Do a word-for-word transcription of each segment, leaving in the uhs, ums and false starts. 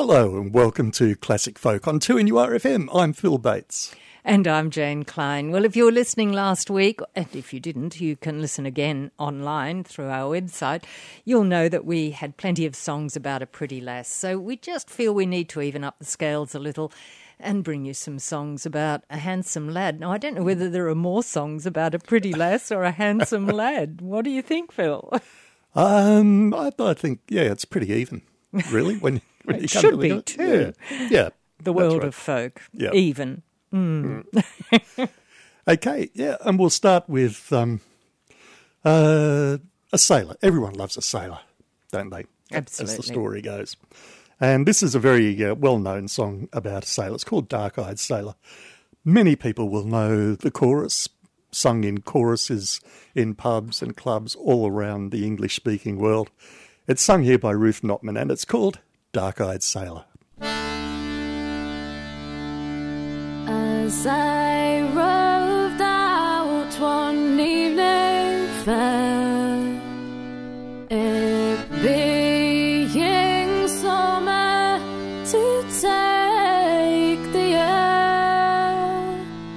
Hello and welcome to Classic Folk on two N U R F M. I'm Phil Bates. And I'm Jane Klein. Well, if you were listening last week, and if you didn't, you can listen again online through our website, you'll know that we had plenty of songs about a pretty lass. So we just feel we need to even up the scales a little and bring you some songs about a handsome lad. Now, I don't know whether there are more songs about a pretty lass or a handsome lad. What do you think, Phil? Um, I, I think, yeah, it's pretty even, really. When, when it you come should to be, the, too. Yeah, yeah, the world right. of folk, yeah. even. Mm. Mm. Okay, yeah, and we'll start with um, uh, a sailor. Everyone loves a sailor, don't they? Absolutely. As the story goes. And this is a very uh, well-known song about a sailor. It's called Dark-Eyed Sailor. Many people will know the chorus, sung in choruses in pubs and clubs all around the English-speaking world. It's sung here by Ruth Notman, and it's called Dark-Eyed Sailor. As I roved out one evening fair, it being summer to take the air,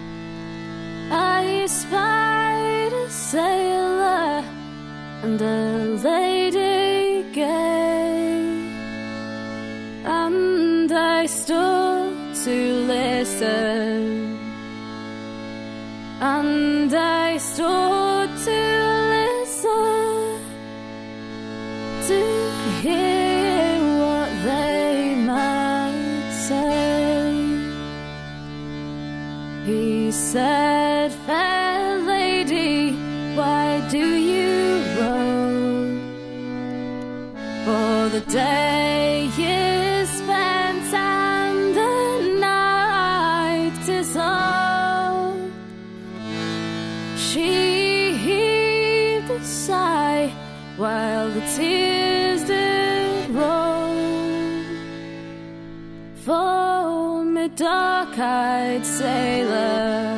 I spied a sailor and a lady gay, and I stood to listen, and I stood to listen to hear what they might say. He said, "Fair lady, why do you row? For the day is spent and the night is on." She heaved a sigh while the tears did roll. For me dark-eyed sailor,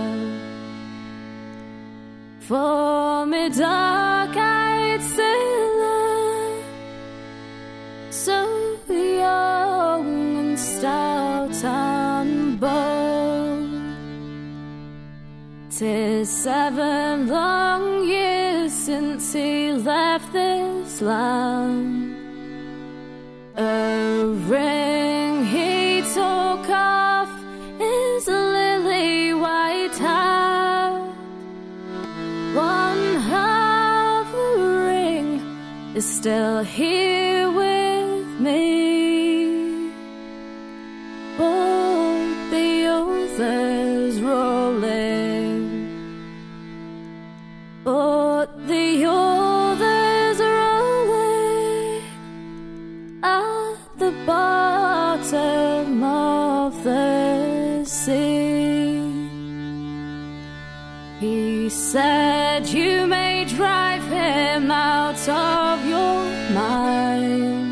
for me dark-eyed sailor, so young and stout and bold. 'Tis seven long years since he left this land. A ring he took off his lily white hat. One half the ring is still here with me, but the other's rolling, but the other's rolling at the bottom of the sea. He said, "You may drive him out of your mind.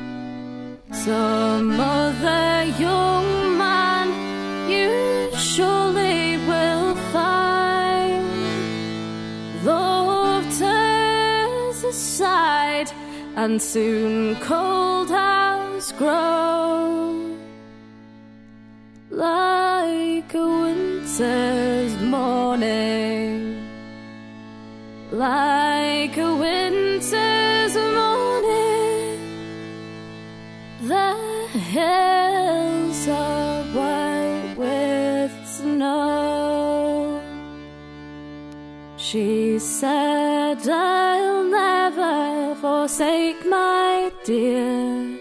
Some other young man you surely will find. Love turns aside, and soon cold has grown, like a winter's morning, like a winter's morning. The hills are white with snow." She said, "I'll never forsake my dear,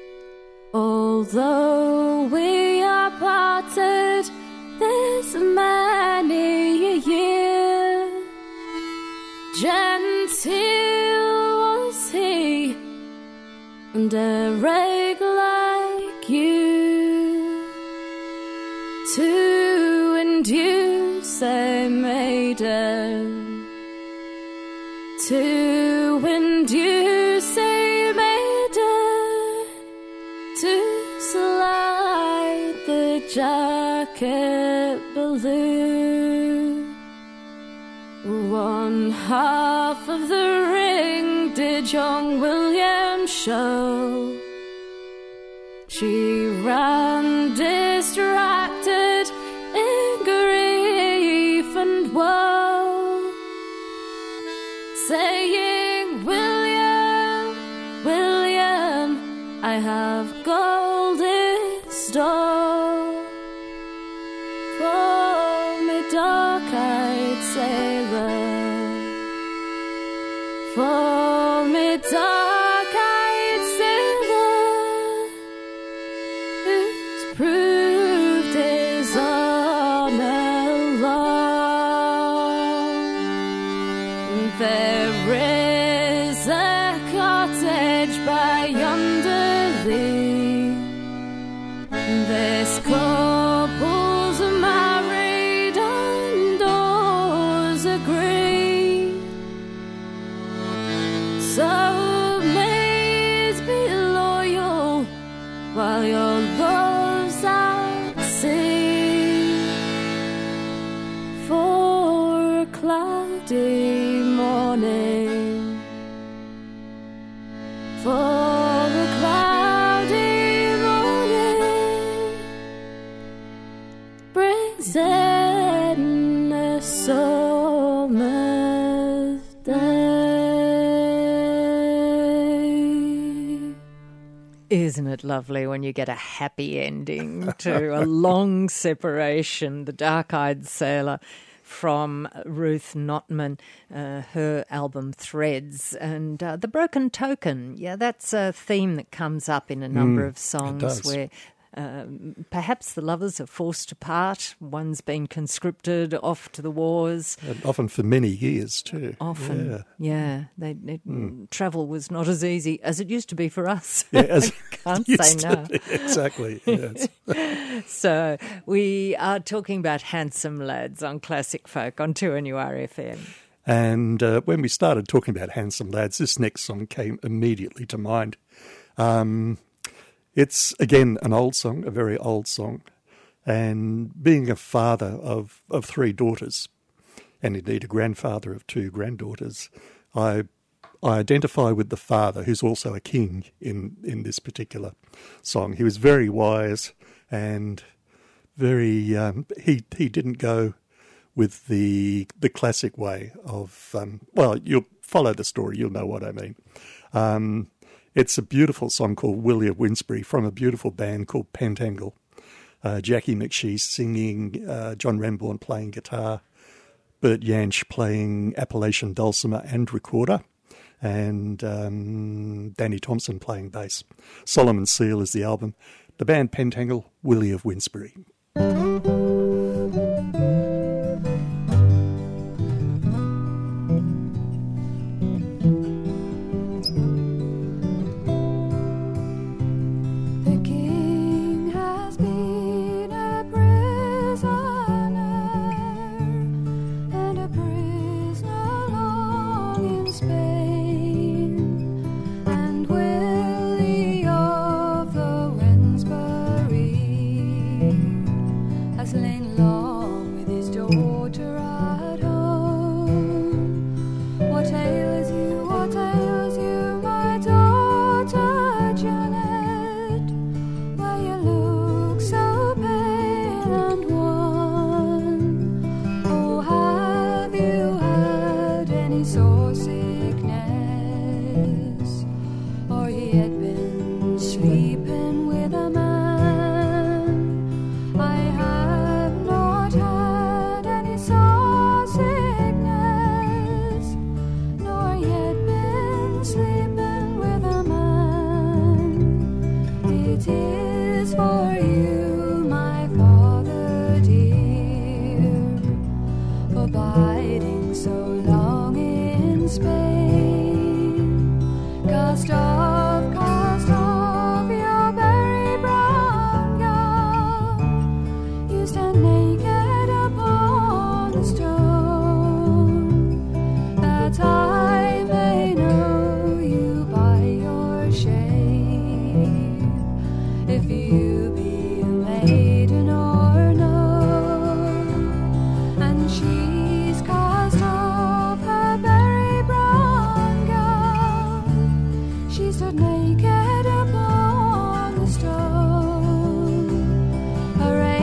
although we are parted this many a year. Genteel was he, and a rag like you, to induce a maiden, to induce a maiden to slide the jacket below. One half of the ring did young William show. She ran distracted in grief and woe, saying, William, William, I have gold in store for me dark-eyed sailor, for me dark-eyed sailor, who's proved his honor long. There is a cottage by yonder lea, this couple's married and doors agree. So maids be loyal while your love's at sea, for a cloudy morning, for a cloudy morning brings in a summer's day. Isn't it lovely when you get a happy ending to a long separation? The Dark-Eyed Sailor from Ruth Notman, uh, her album Threads, and uh, The Broken Token. Yeah, that's a theme that comes up in a number Mm, of songs does. where um, perhaps the lovers are forced apart. One's been conscripted off to the wars. And often for many years too. Often, Yeah. yeah. They, they, Travel was not as easy as it used to be for us. Yeah, as I can't used say to no. be. Exactly. Yes. So we are talking about Handsome Lads on Classic Folk on two N U R F M. And uh, when we started talking about Handsome Lads, this next song came immediately to mind. Um, it's, again, an old song, a very old song. And being a father of, of three daughters, and indeed a grandfather of two granddaughters, I I identify with the father, who's also a king in, in this particular song. He was very wise and very, um, he, he didn't go with the the classic way of, um, well, you'll follow the story, you'll know what I mean. Um, it's a beautiful song called Willie of Winsbury from a beautiful band called Pentangle. Uh, Jackie McShee singing, uh, John Renbourn playing guitar, Bert Jansch playing Appalachian dulcimer and recorder, and um, Danny Thompson playing bass. Solomon Seal is the album. The band Pentangle, Willie of Winsbury. The king has been a prisoner, and a prisoner long in Spain, and Willie of the Winsbury has lain long with his daughter at home. What ails you, what ails you, my daughter Janet? Why you look so pale and wan? Oh, have you had any sore sickness? Or he had been sleeping with a man? I have not had any sore sickness, nor yet been sleeping with a man. It is for you, my father dear, for biding so long in Spain. Cast off, cast off your very brown gown. You stand naked upon a stone, that I may know you by your shape. If you be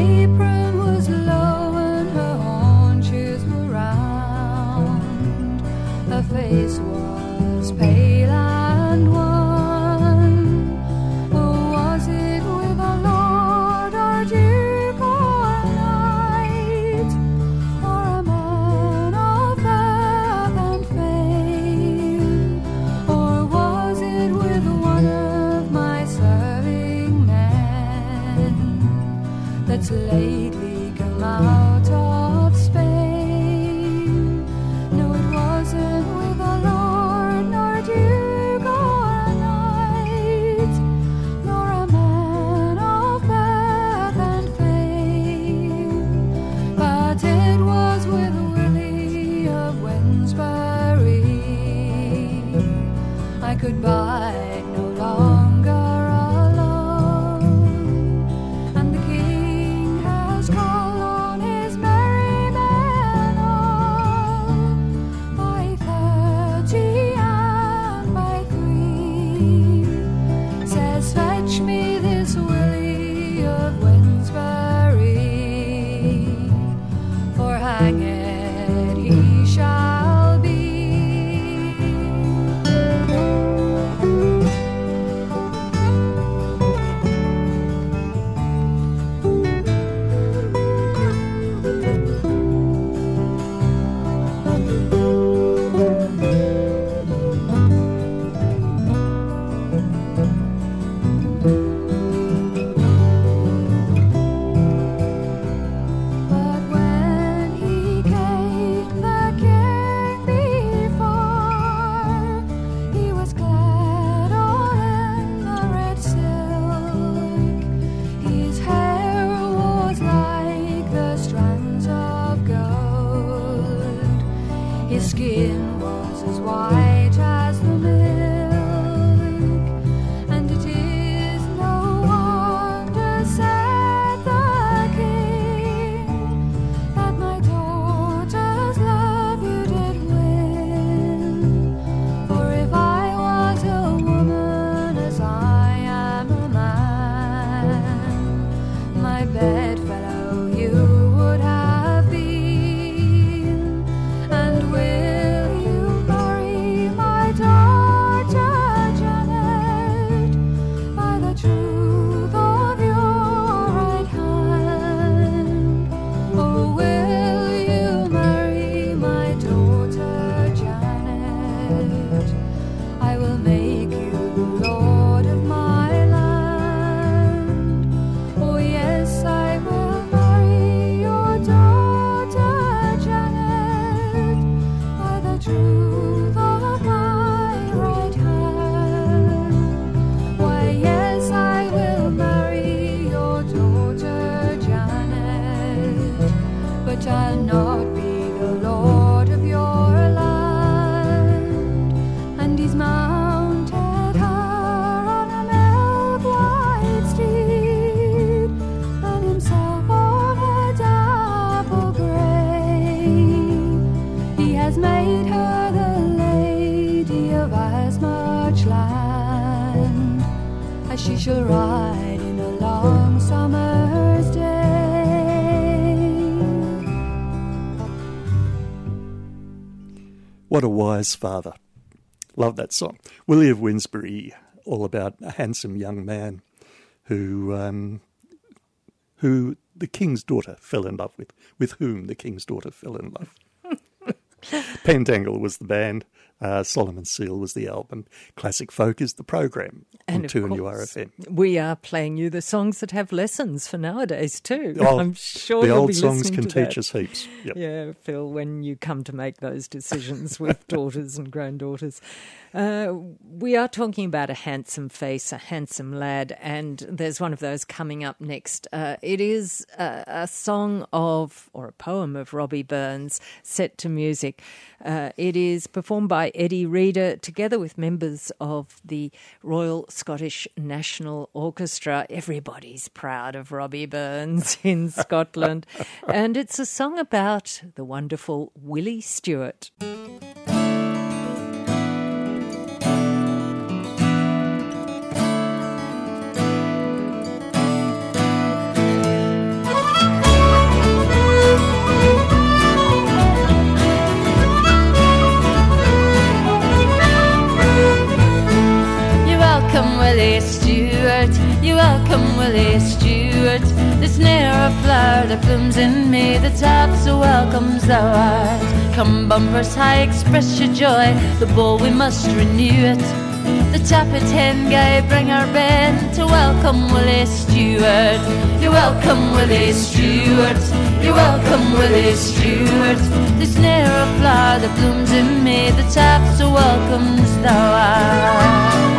apron was low and her haunches were round. Her face was pale and wan. Oh, was it with a lord or duke or knight, or a man of birth and fame? Or was it with one of my serving men that's lately come out of Spain? No, it wasn't with a lord nor duke or knight, nor a man of birth and fame, but it was with Willie of Wednesbury. I could bide no longer alone, and the king has called on his merry men all, by thirty and by three. Says, fetch me this Willie of Wednesbury, for hanged he shall be. But when he came the king before, he was clad all in the red silk. His hair was like the strands of gold. His skin was as white as the milk. And it is no wonder, said the king, that my daughter's love you did win. For if I was a woman as I am a man, my bedfellow you would have been. And will you marry my daughter Janet, by the truth of your right hand? Or will you marry my daughter Janet? I will make you lord of my land. Oh yes, I will marry your daughter Janet, by the truth of my right hand. Why yes, I will marry your daughter Janet, but I'll not be the lord of your land. And he's mounted her on a milk white steed, and himself on a dapple grey. He has made her the lady of as much land as she shall ride in a long summer's day. What a wise father. Love that song. Willie of Wednesbury, all about a handsome young man who um, who the king's daughter fell in love with, with whom the king's daughter fell in love. Pentangle was the band, uh, Solomon Seal was the album, Classic Folk is the program on And of two N U R course, F M. we are playing you the songs that have lessons for nowadays too. Oh, I'm sure the you'll old be songs listening can to teach that. us heaps. Yep. Yeah, Phil, when you come to make those decisions with daughters and granddaughters. Uh, we are talking about a handsome face, a handsome lad, and there's one of those coming up next. Uh, it is a, a song of, or a poem of Robbie Burns set to music. Uh, it is performed by Eddie Reader together with members of the Royal Scottish National Orchestra. Everybody's proud of Robbie Burns in Scotland. And it's a song about the wonderful Willie Stewart. Thank you. Willie Stewart. There's ne'er a flower that blooms in me that half so welcomes thou art. Come bumpers high, express your joy, the bowl we must renew it. The tappet hen guy bring our band to welcome Willie Stewart. You're welcome Willie Stewart, you're welcome Willie Stewart. There's ne'er a flower that blooms in me that half so welcomes thou art.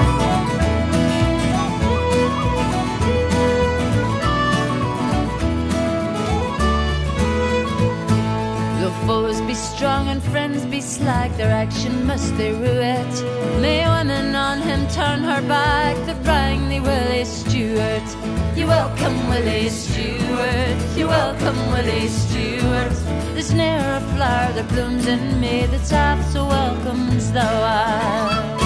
Foes be strong and friends be slack, their action must they rue it. May women on him turn her back that rang thee Willie Stewart. You're welcome Willie Stewart, you're welcome Willie Stewart. There's ne'er a flower that blooms in me that's half so welcomes thou art.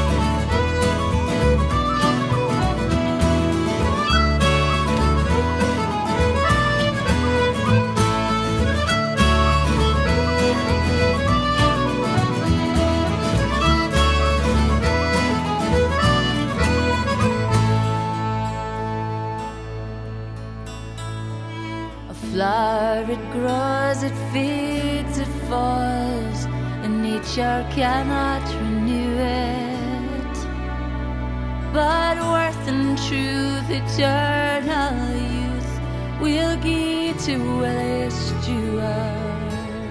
Flower, it grows, it feeds, it falls, and nature cannot renew it. But worth and truth, eternal youth, will give to Willie Stewart.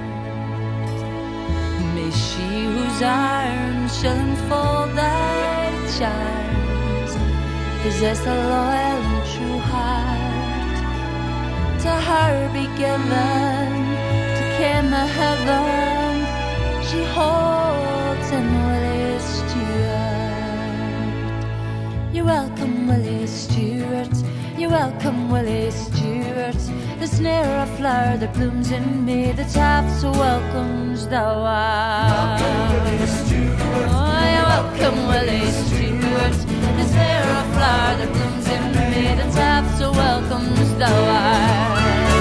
May she whose arms shall enfold thy charms possess a loyal and true heart. To her be given to ken the heaven she holds in Willie Stewart. You're welcome Willie Stewart, you're welcome Willie Stewart. There's ne'er a flower that blooms in me that half so welcomes thou art. Oh, you're welcome Willie Stewart. There's ne'er a flower that blooms in me that half so welcomes thou art.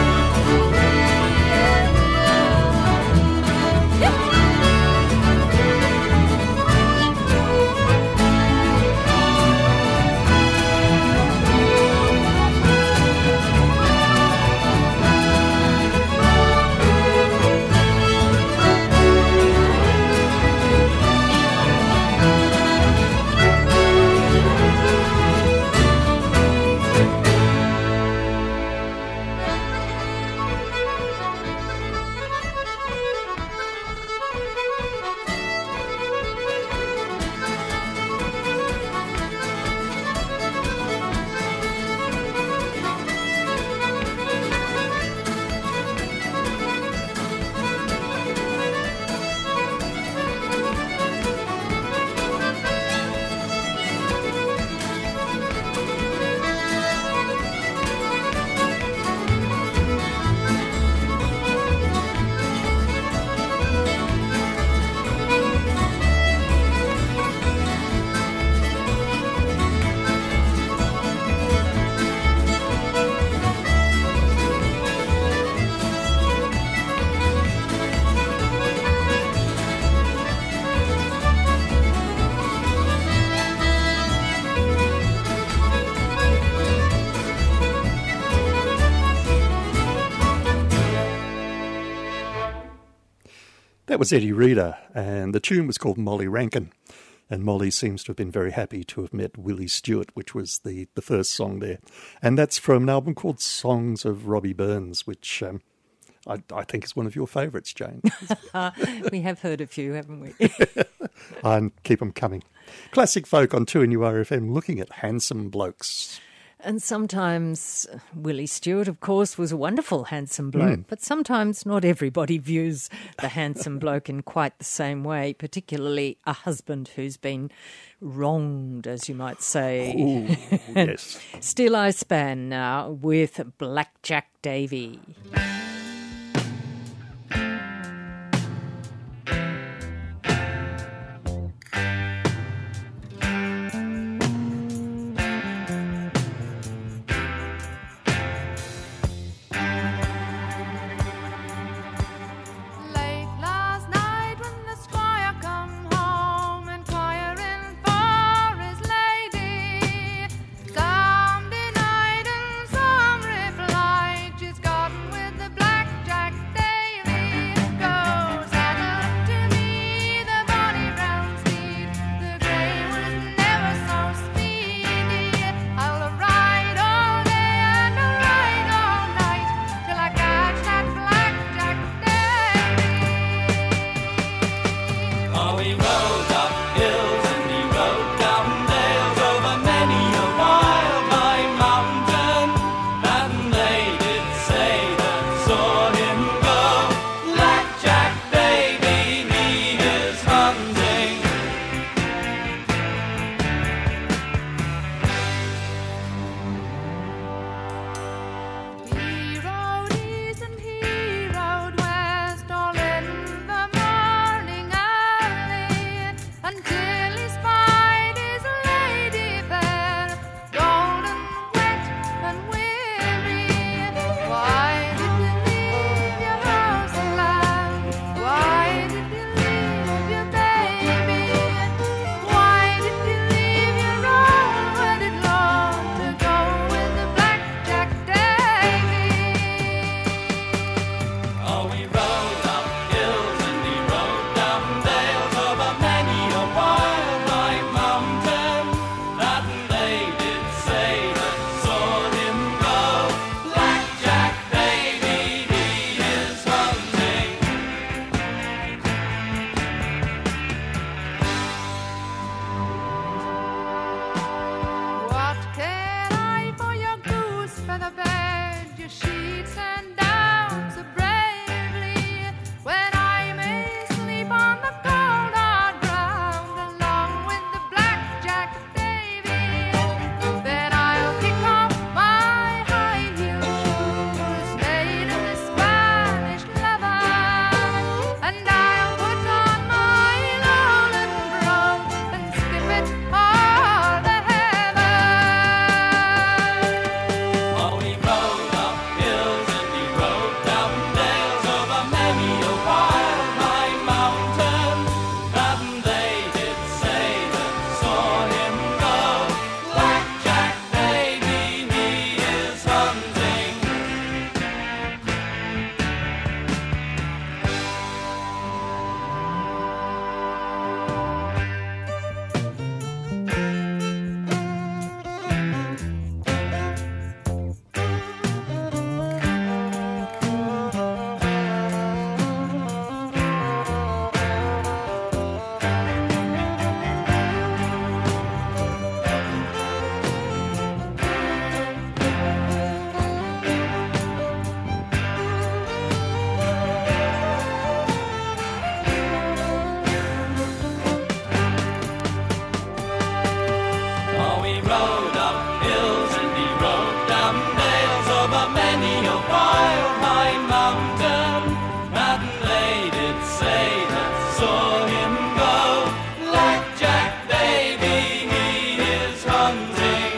That was Eddie Reader, and the tune was called Molly Rankin. And Molly seems to have been very happy to have met Willie Stewart, which was the, the first song there. And that's from an album called Songs of Robbie Burns, which um, I, I think is one of your favourites, Jane. We have heard a few, haven't we? And keep them coming. Classic Folk on two N U R F M, looking at handsome blokes. And sometimes Willie Stewart, of course, was a wonderful handsome bloke, mm. but sometimes not everybody views the handsome bloke in quite the same way, particularly a husband who's been wronged, as you might say. Ooh, yes. Still I Span now with Blackjack Davy. Night your sheets and down so bravely when I may sleep on the cold hard ground along with the blackjack Davy. Then I'll kick off my high heel shoes made of the Spanish leather, and I'll put on my lowland brogue and skip it all the heather. Oh, he rode up hills and he rode down dales over many a wild high mountain, and they did say that saw him go, Blackjack Davy he is hunting. Oh, he rode up hills and he rode down dales over many a wild high mountain, and they did say that saw him go, Blackjack Davy he is hunting.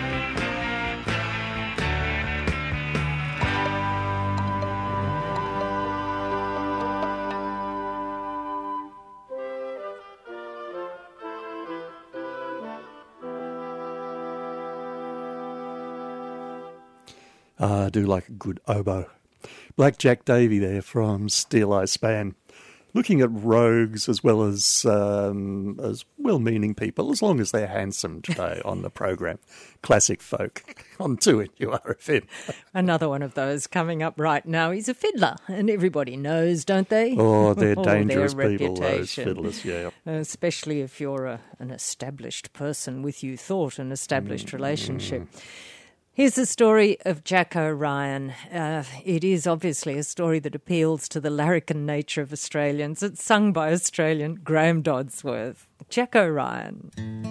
Ah, I do like a good oboe. Blackjack Davy there from Steel Eye Span. Looking at rogues as well as um, as well-meaning people, as long as they're handsome today on the program. Classic folk on two N U R F M. Another one of those coming up right now. He's a fiddler, and everybody knows, don't they? Oh, they're Oh, dangerous their people, those reputation. fiddlers, yeah. Especially if you're a, an established person with you thought an established Mm. relationship. Here's the story of Jack O'Ryan. Uh, it is obviously a story that appeals to the larrikin nature of Australians. It's sung by Australian Graham Dodsworth. Jack O'Ryan.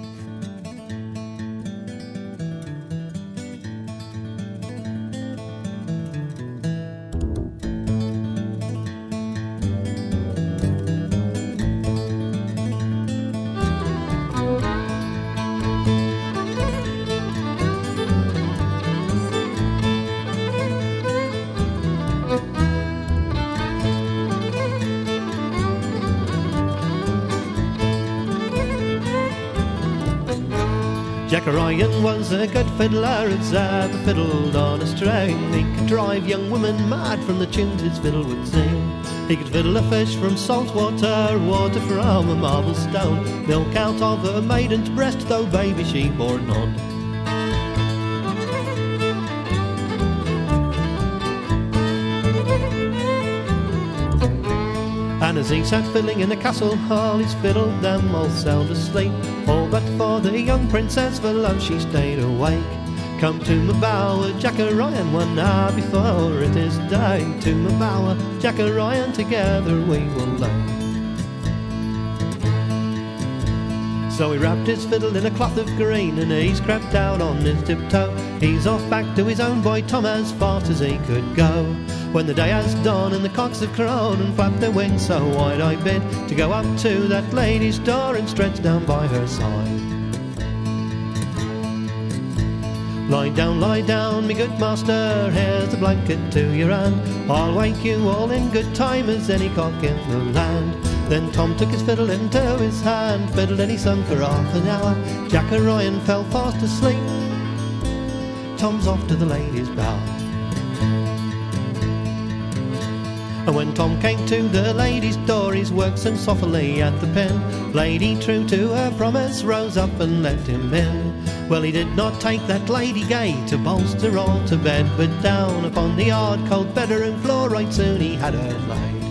Jack O'Ryan was a good fiddler, as ever fiddled on a string. He could drive young women mad from the tunes his fiddle would sing. He could fiddle a fish from salt water, water from a marble stone, milk out of a maiden's breast, though baby she bore none. And as he sat fiddling in the castle hall, he's fiddled them all sound asleep. All but for the young princess, for love she stayed awake. Come to my bower, Jack O'Ryan, one hour before it is day. To my bower, Jack O'Ryan, together we will lay. So he wrapped his fiddle in a cloth of green, and he's crept out on his tiptoe. He's off back to his own boy Tom, as fast as he could go. When the day has dawned and the cocks have crowed and flapped their wings so wide, I bid to go up to that lady's door and stretch down by her side. Lie down, lie down, me good master, here's the blanket to your hand. I'll wake you all in good time as any cock in the land. Then Tom took his fiddle into his hand, fiddled and he sung for half an hour. Jack O'Ryan fell fast asleep. Tom's off to the lady's bower. And when Tom came to the lady's door, he's worked so softly at the pen. Lady, true to her promise, rose up and let him in. Well, he did not take that lady gay to bolster all to bed, but down upon the hard cold bedroom floor right soon he had her laid.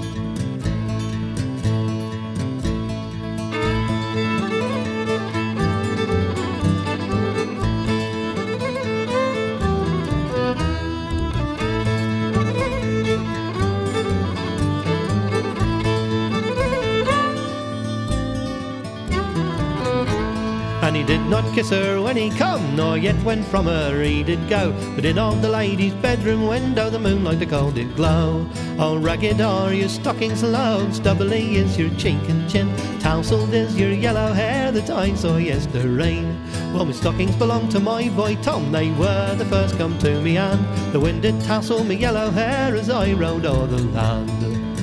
did not kiss her when he come, nor yet when from her he did go. But in all the lady's bedroom window the moonlight the cold did glow. Oh, ragged are your stockings low, stubbly is your cheek and chin, tousled is your yellow hair that I saw yesterday. Well, my stockings belong to my boy Tom, they were the first come to me hand. The wind did tousle me yellow hair as I rode o'er the land.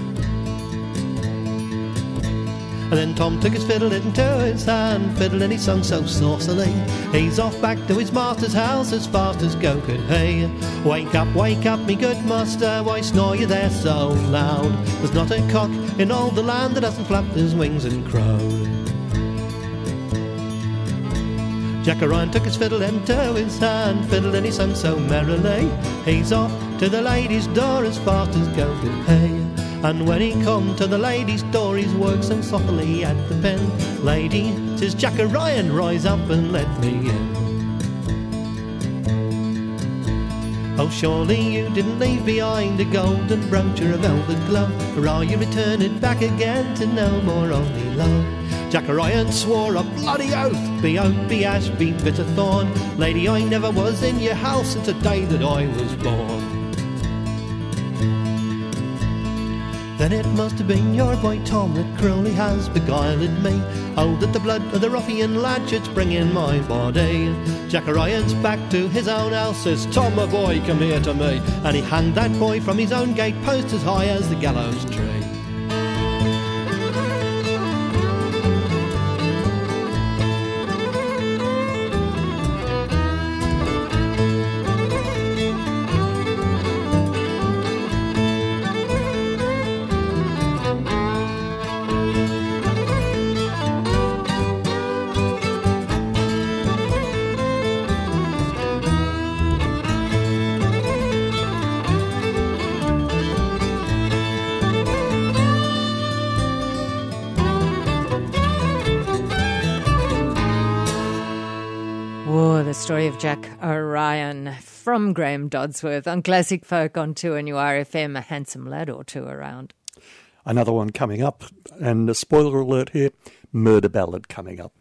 And then Tom took his fiddle into his hand, fiddle and he sung so saucily. He's off back to his master's house as fast as go could he. Wake up, wake up, me good master, why snore you there so loud? There's not a cock in all the land that hasn't flapped his wings and crowed. Jack O'Ryan took his fiddle into his hand, fiddle and he sung so merrily. He's off to the lady's door as fast as go could he. And when he come to the lady's door, he's worked so softly at the pen. Lady, 'tis Jack O'Ryan, rise up and let me in. Oh, surely you didn't leave behind a golden brooch or a velvet glove, or are you return it back again to no more only love? Jack O'Ryan swore a bloody oath, be oak, be ash, be bitter thorn. Lady, I never was in your house since the day that I was born. Then it must have been your boy Tom that cruelly has beguiled me. Oh, that the blood of the ruffian lad should spring in my body. Jack O'Ryan's back to his own house, says, Tom, my boy, come here to me. And he hanged that boy from his own gate post as high as the gallows tree. Story of Jack O'Ryan from Graham Dodsworth on Classic Folk on two N U R F M, a handsome lad or two around. Another one coming up, and a spoiler alert here, murder ballad coming up.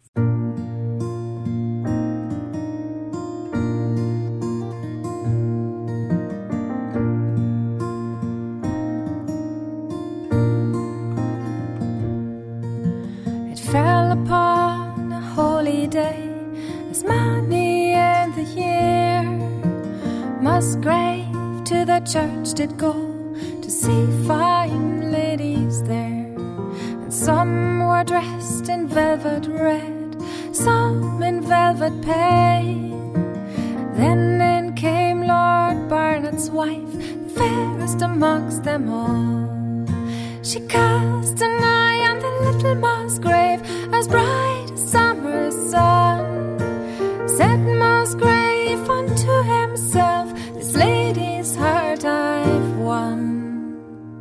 It fell upon a holy day, as many in the year Musgrave to the church did go to see fine ladies there. And some were dressed in velvet red, some in velvet pale. Then in came Lord Barnard's wife, fairest amongst them all. She cast an eye on the little Musgrave, as bright as summer's sun. Said Musgrave unto himself, this lady's heart I've won.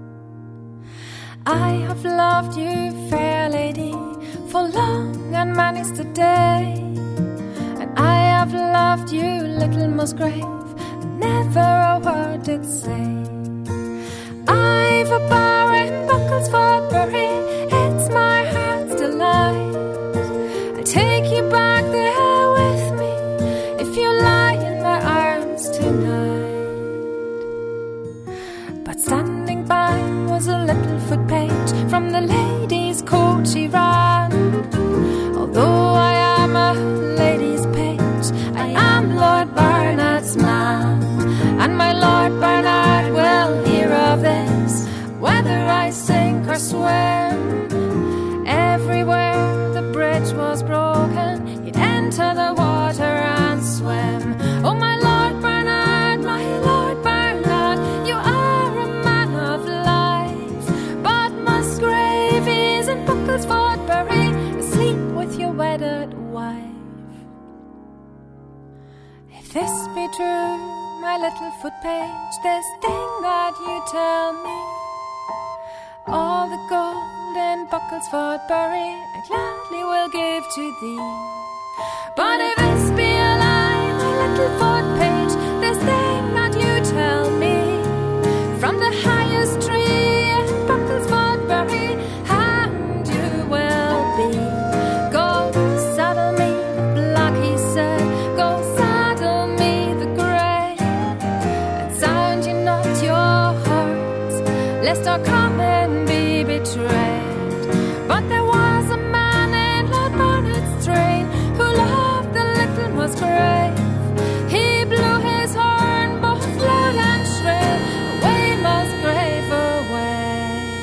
I have loved you, fair lady, for long and many's the day. And I have loved you, little Musgrave, and never a word did say. I've a bower in Buckles Bury, it's my heart's delight. I'll take you back there with me, if you lie in my arms tonight. But standing by was a little foot page, from the lady's court she ran. Although I am a lady's page, I am Lord Barnard's man. And my Lord Barnard will hear of this, whether I sink or swim. Everywhere the bridge was broken, he'd enter the water and swim. Oh, my Lord Barnard, my Lord Barnard, you are a man of life. But Musgrave is in Buckles Bury, asleep with your wedded wife. If this be true, my little foot page, this thing that you tell me, all the gold in Buckles Bury I gladly will give to thee. But if this be a lie, my little foot page, this thing that you tell me, from the highest tree in Buckles Bury, and you will be. Go saddle me, blind lest our common be betrayed. But there was a man in Lord Barnard's train who loved the little Musgrave. He blew his horn both loud and shrill, away Musgrave, away.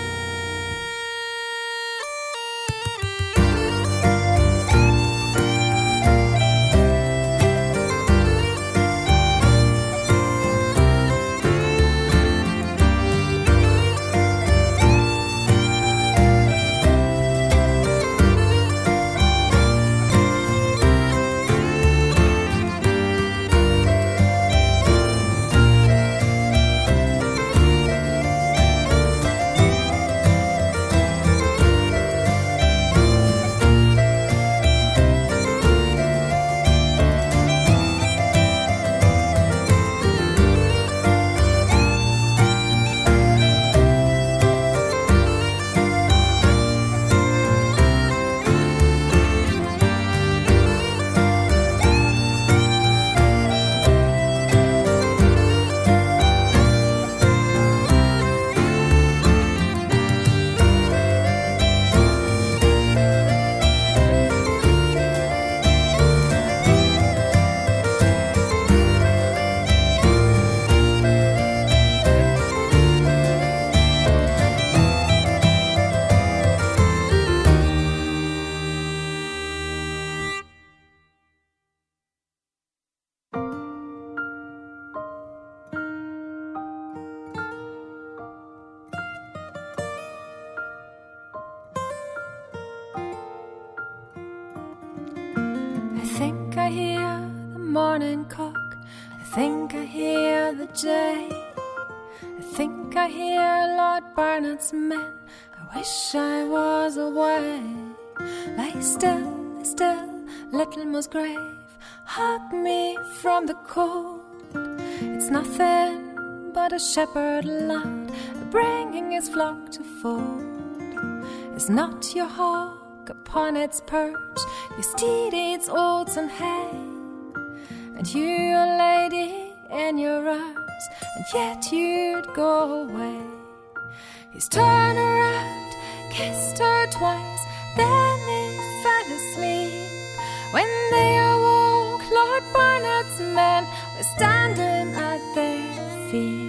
I think I hear the morning cock, I think I hear the jay, I think I hear Lord Barnard's men, I wish I was away. Lie still, lie still, little Musgrave, hug me from the cold. It's nothing but a shepherd lad bringing his flock to fold. Is not your hawk upon its perch, your steed eats oats and hay, and you, a lady, in your arms, and yet you'd go away. He's turned around, kissed her twice, then they fell asleep. When they awoke, Lord Barnard's men were standing at their feet.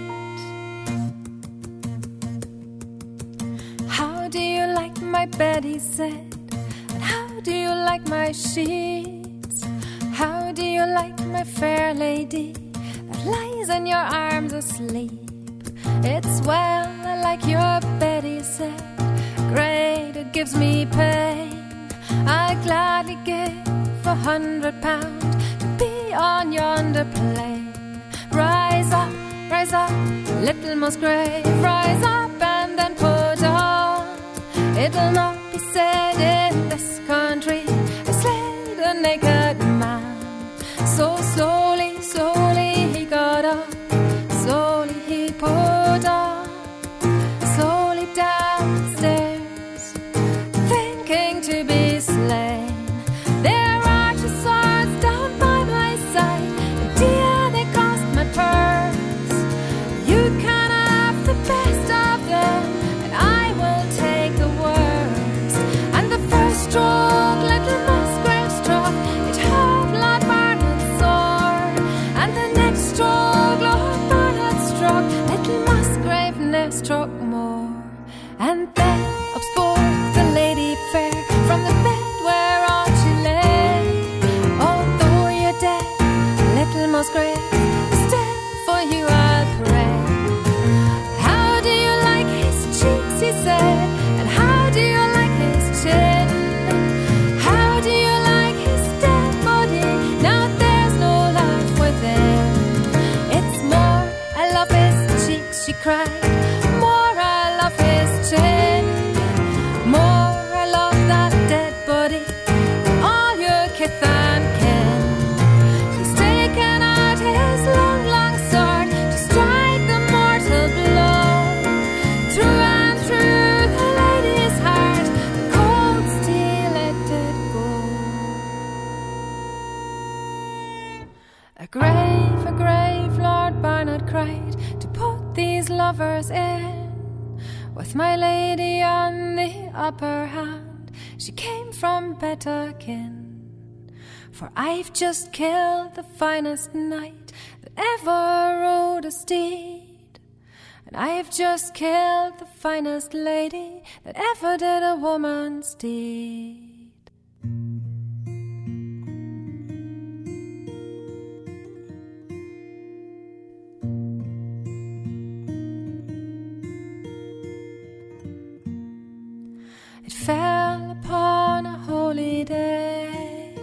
How do you like my bed, he said, and how do you like my sheets? How do you like my fair lady that lies in your arms asleep? It's well, I like your bed, he said, great, it gives me pain. I'd gladly give a hundred pound to be on yonder plain. Rise up, rise up, little Musgrave, rise up and then put on. It'll not be said in this country I slayed a naked man. So slowly, slowly he got up, slowly he put on, slowly downstairs, thinking to be slain. There are two swords down by my side, and dear they cost my purse. You can have the best of them, and I will take the worst. And the first stroke little Musgrave struck, it hurt Lord Barnard's sword. And the next stroke Lord Barnard struck, little Musgrave never struck more. And then up spoke the lady fair from the bed whereon she lay. Although you're dead, little Musgrave, still for you I'll pray. How do you like his cheeks, he said, and how do you like his chin? How do you like his dead body? Now there's no life within. It's more, I love his cheeks, she cried, more I love his chin. More I love that dead body than all your kith and kin. He's taken out his long, long sword to strike the mortal blow. Through and through the lady's heart, the cold steel it did go. A grave, a grave, Lord Barnard cried, to put these lovers in. with my lady on the upper hand. She came from better kin, for I've just killed the finest knight that ever rode a steed, and I've just killed the finest lady that ever did a woman's deed. It fell upon a holy day,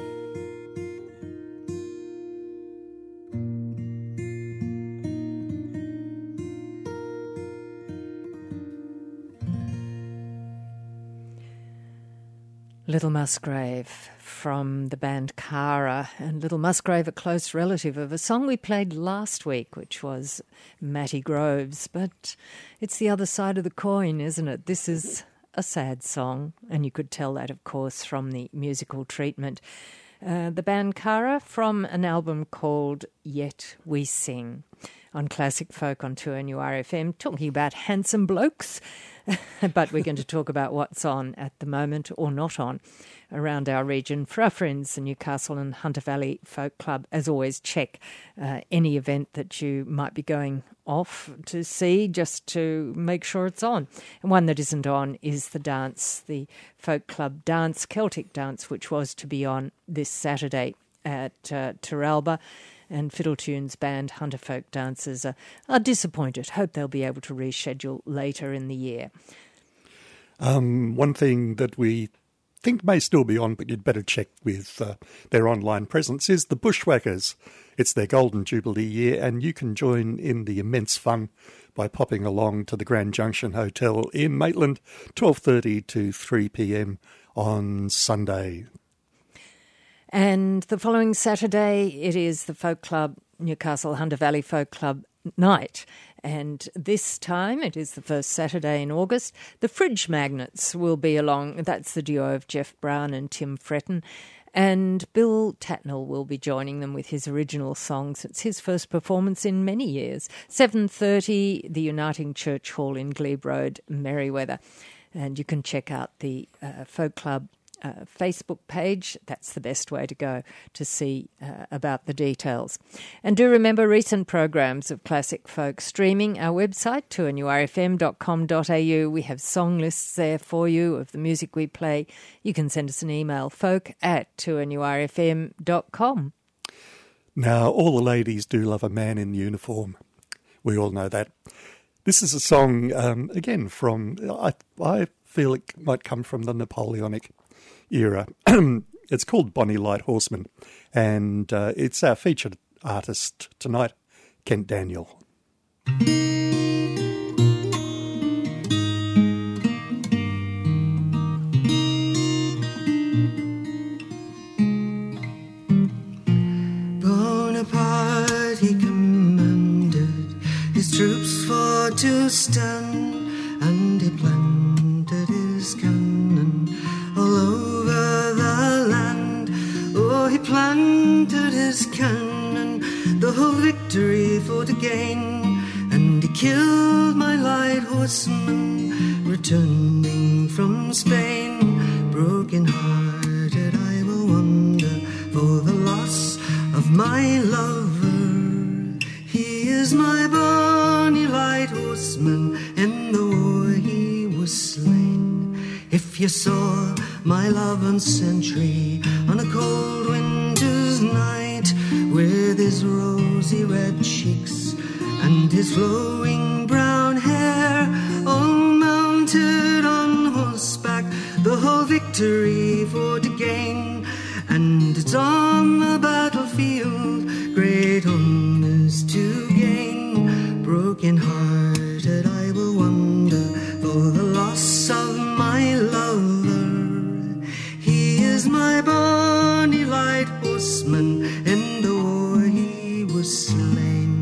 Little Musgrave from the band Cara, and Little Musgrave, a close relative of a song we played last week, which was Matty Groves. But it's the other side of the coin, isn't it? This is a sad song, and you could tell that, of course, from the musical treatment. Uh, the band Cara, from an album called Yet We Sing, on Classic Folk on two N U R F M, talking about handsome blokes. But we're going to talk about what's on at the moment, or not on, around our region. For our friends, the Newcastle and Hunter Valley Folk Club, as always, check uh, any event that you might be going off to see, just to make sure it's on. And one that isn't on is the dance, the Folk Club dance, Celtic dance, which was to be on this Saturday at uh, Terralba. And Fiddletunes band Hunter Folk Dancers are, are disappointed. Hope they'll be able to reschedule later in the year. Um, one thing that we think may still be on, but you'd better check with uh, their online presence, is the Bushwhackers. It's their Golden Jubilee year, and you can join in the immense fun by popping along to the Grand Junction Hotel in Maitland, twelve thirty to three p.m. on Sunday. And the following Saturday, it is the Folk Club, Newcastle Hunter Valley Folk Club night. And this time, it is the first Saturday in August, the Fridge Magnets will be along. That's the duo of Jeff Brown and Tim Fretton. And Bill Tatnell will be joining them with his original songs. It's his first performance in many years. seven thirty, the Uniting Church Hall in Glebe Road, Merriweather. And you can check out the uh, Folk Club Uh, Facebook page. That's the best way to go to see uh, about the details. And do remember recent programs of Classic Folk streaming our website, two n u r f m dot com dot a u. We have song lists there for you of the music we play. You can send us an email, folk at two n u r f m dot com. Now, all the ladies do love a man in uniform. We all know that. This is a song, um, again, from, I, I feel it might come from the Napoleonic era. It's called Bonnie Light Horseman, and uh, it's our featured artist tonight, Kent Daniel. Bonaparte, he commanded his troops for to stand, and he planted his cannon all over the land. Oh, he planted his cannon, the whole victory for to gain, and he killed my light horseman, returning from Spain. Broken hearted I will wander for the loss of my lover. He is my bonny light horseman, in the war he was slain. If you saw my love on sentry on a cold winter's night, with his rosy red cheeks and his flowing brown hair, all mounted on horseback, the whole victory for to gain, and it's on the battlefield great honours to gain. Broken hearted I will wander for the loss of my lover. He is my bonny light horseman, in the war he was slain.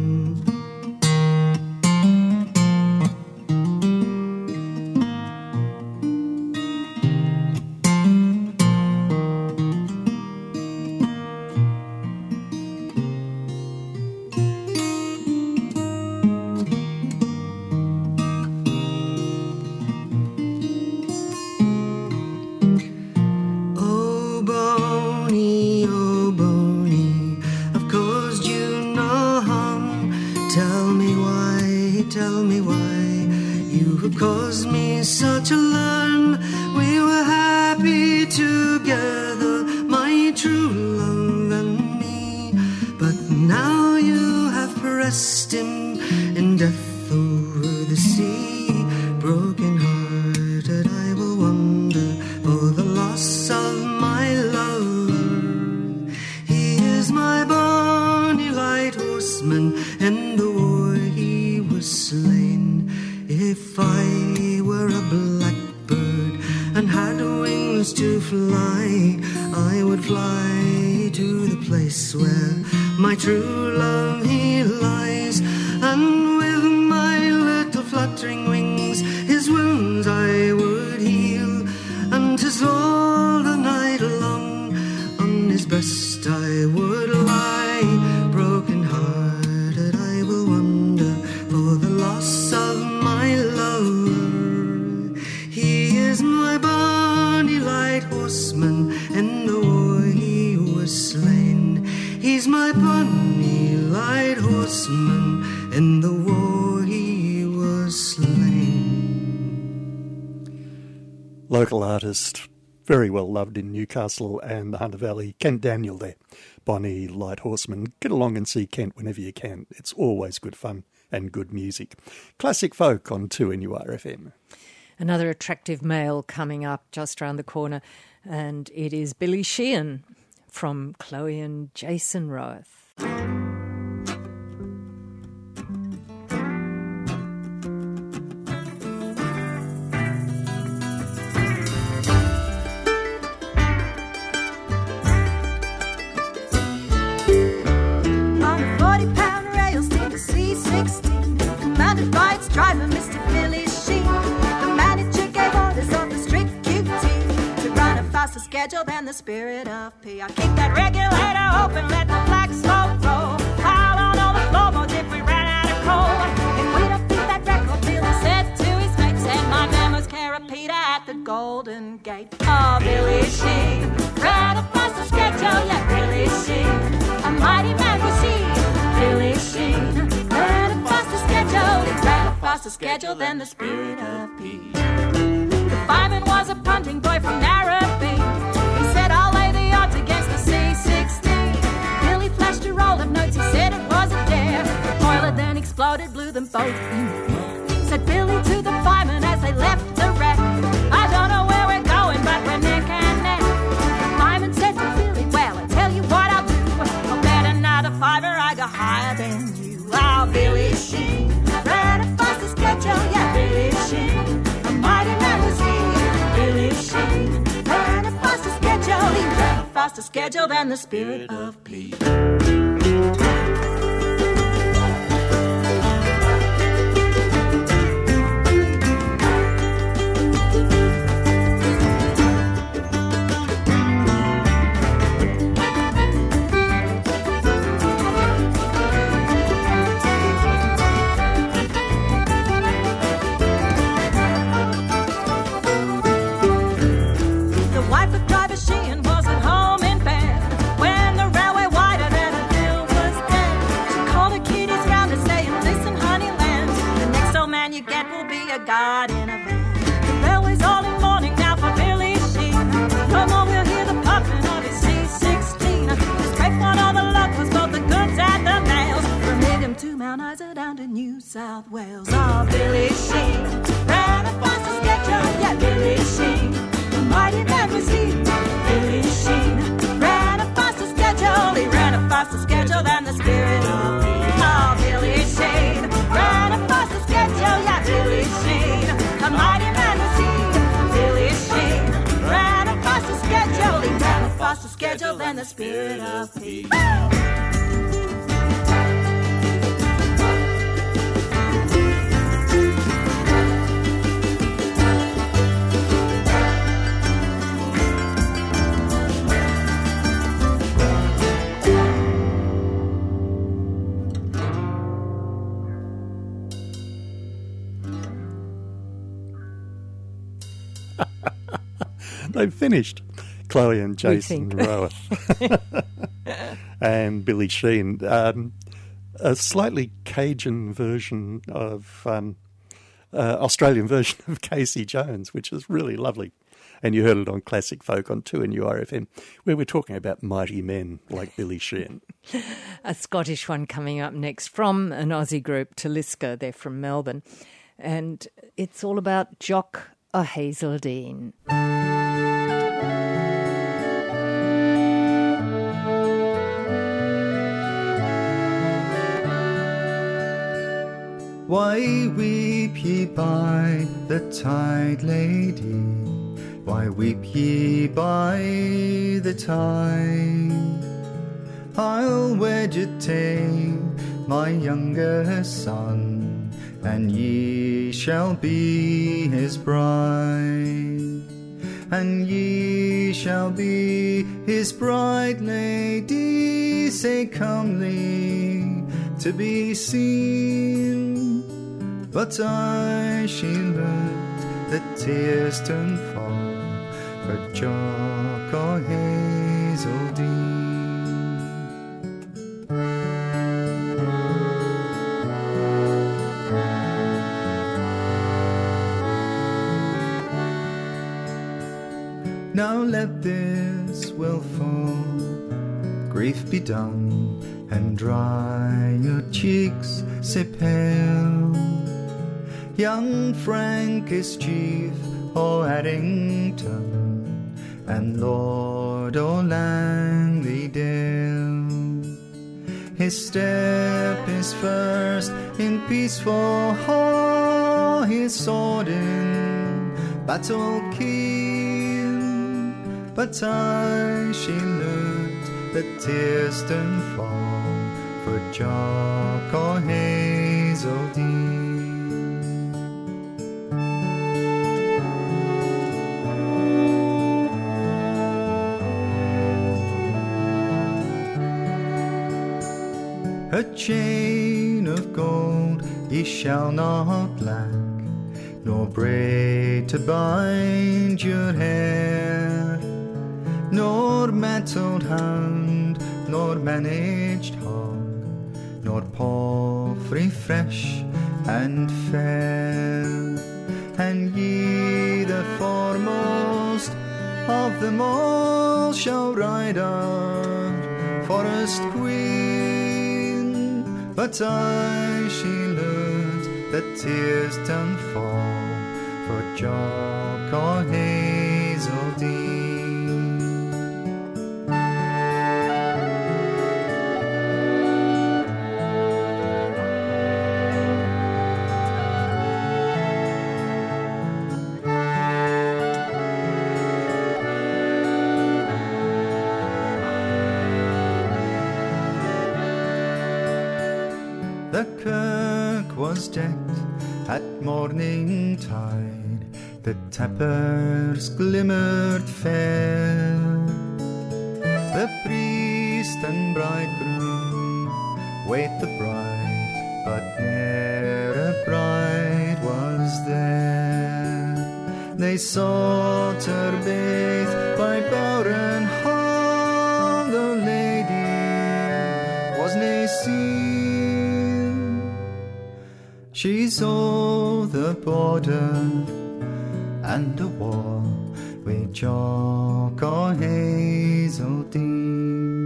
tell me why you have caused me such alarm. We were happy together, my true love and me, but now you have pressed him in death over the sea. Broken hearted I will wander for the loss of my lover. He is my bonny light horseman, in the war he was slain. If I were a blackbird and had wings to fly, I would fly to the place where my true love he lies, and with my little fluttering wings his wounds I would heal, and 'tis all the night long on his breast I would lie. Broken hearted I will wander for the loss of my lover. He is my bonny light horseman, in the war he was slain. He's my bonny light horseman, in the war he was slain. Local artist, very well loved in Newcastle and the Hunter Valley, Kent Daniel there. Bonnie Light Horseman. Get along and see Kent whenever you can. It's always good fun and good music. Classic folk on two N U R F M. Another attractive male coming up just round the corner, and it is Billy Sheehan from Chloe and Jason Roeth. On a forty-pound rail steamer C sixteen, commanded by its driver, Mister Billy Sheen. The manager gave orders on the strict Q T to run a faster schedule than the spirit of P. I keep that regulator open, let the black smoke roll. Pile on all the floorboards if we ran out of coal. If we don't beat that record, Billy said to his mates, and my man was Carapita at the Golden Gate. Oh, Billy Sheen ran a faster schedule, yeah, Billy Sheen. A mighty man was he, Billy Sheen. Ran a faster schedule, he ran a faster schedule than the spirit of P. The fireman was a punting boy from Narrabeen. He said, I'll lay the odds against the C sixteen. Billy flashed a roll of notes, he said it was a dare. The boiler then exploded, blew them both in the air. Said Billy to the fireman as they left the wreck, I don't know where we're going, but we're neck and neck. The fireman said to Billy, well, I tell you what I'll do. I'll bet another fiver I go higher than you. Oh, Billy Sheen ran a faster schedule, yeah, Billy Sheen. A mighty man was he, Billy Sheen. Ran a faster schedule, he ran a faster schedule than the spirit of P. God in a van. The railway's all in mourning now for Billy Sheen. Come on, we'll hear the puffing of his C sixteen. His scrape on all the locals, both the goods and the mails, from Needham to Mount Isa down to New South Wales. Oh, Billy Sheen ran a faster schedule, yeah, Billy Sheen. The mighty man was he, Billy Sheen. Ran a faster schedule, he ran a faster schedule than the spirit of me. Oh, Billy Sheen ran a faster schedule, yeah, Billy Sheen. A mighty man was he, Billy Sheen. Ran a faster schedule, he ran a faster schedule than the spirit of me. They've finished. Chloe and Jason Roeth and Billy Sheen. Um, a slightly Cajun version of um, uh, Australian version of Casey Jones, which is really lovely. And you heard it on Classic Folk on two N U R F M, where we're talking about mighty men like Billy Sheehan. A Scottish one coming up next from an Aussie group, Talisker. They're from Melbourne. And it's all about Jock o' Hazeldean. Why weep ye by the tide, lady? Why weep ye by the tide? I'll vegetate my younger son, and ye shall be his bride. And ye shall be his bride, lady, say comely to be seen. But I she learnt the tears turn fall for Jock o' Hazeldean. Now let this wilful grief be done, and dry your cheeks, say pale. Young Frank is chief o' Addington, and Lord o' Langley-dale. His step is first in peaceful hall, his sword in battle keen. But I she learnt the tears turn fall for Jock o' Hazeldean. A chain of gold ye shall not lack, nor braid to bind your hair, nor mettled hound, nor managed hog, nor palfrey fresh and fair. And ye, the foremost of them all, shall ride our forest queen. But I she learnt that tears don't fall for Jock o' Hazeldean. The kirk was decked at morning tide, the tapers glimmered fair. The priest and bridegroom wait the bride, but ne'er a bride was there. They sought her bathe by Bowron Hall, the lady was nae seen. She's o'er the border and a war with Jock o' Hazeldean.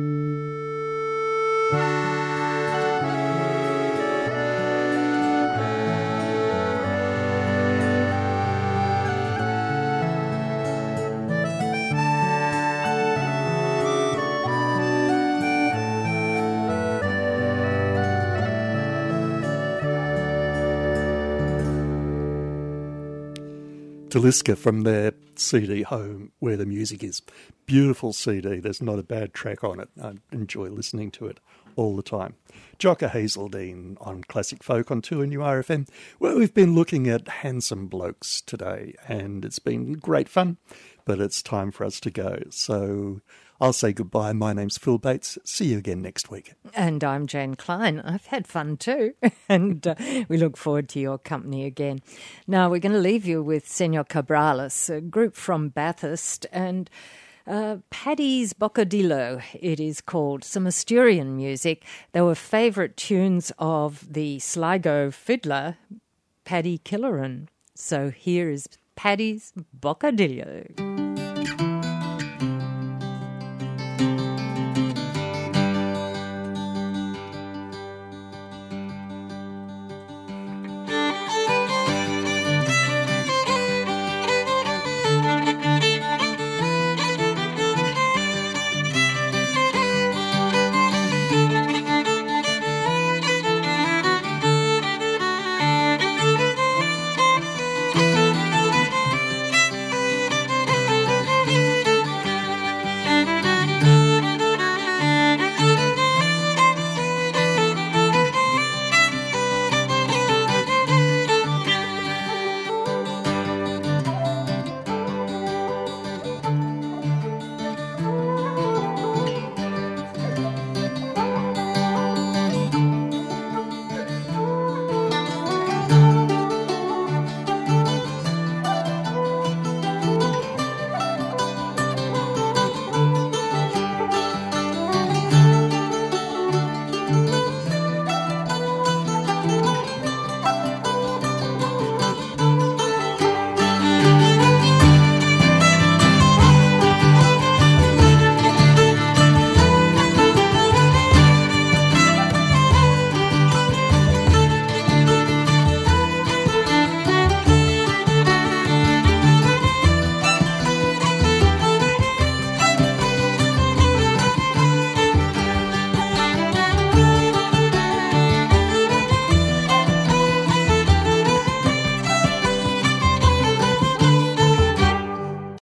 Talisker from their C D Home Where the Music Is. Beautiful C D. There's not a bad track on it. I enjoy listening to it all the time. Jock o' Hazeldean on Classic Folk on two N U R F M. Well, we've been looking at handsome blokes today, and it's been great fun, but it's time for us to go. So I'll say goodbye. My name's Phil Bates. See you again next week. And I'm Jane Klein. I've had fun too. and uh, we look forward to your company again. Now we're going to leave you with Senor Cabrales, a group from Bathurst. And Uh, Paddy's Boccadillo, it is called. Some Asturian music. They were favourite tunes of the Sligo fiddler, Paddy Killeran. So here is Paddy's Boccadillo.